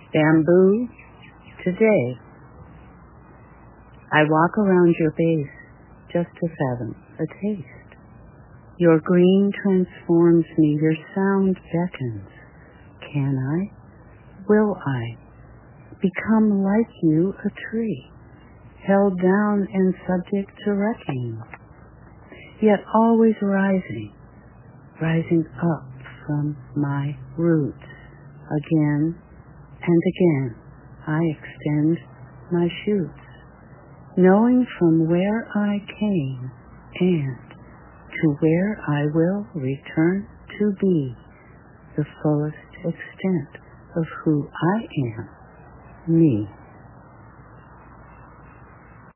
Bamboo, today. I walk around your base just to fathom a taste. Your green transforms me, your sound beckons. Can I? Will I? Become like you, a tree, held down and subject to wrecking, yet always rising up from my roots. Again and again I extend my shoots, knowing from where I came and to where I will return to be the fullest extent of who I am, me.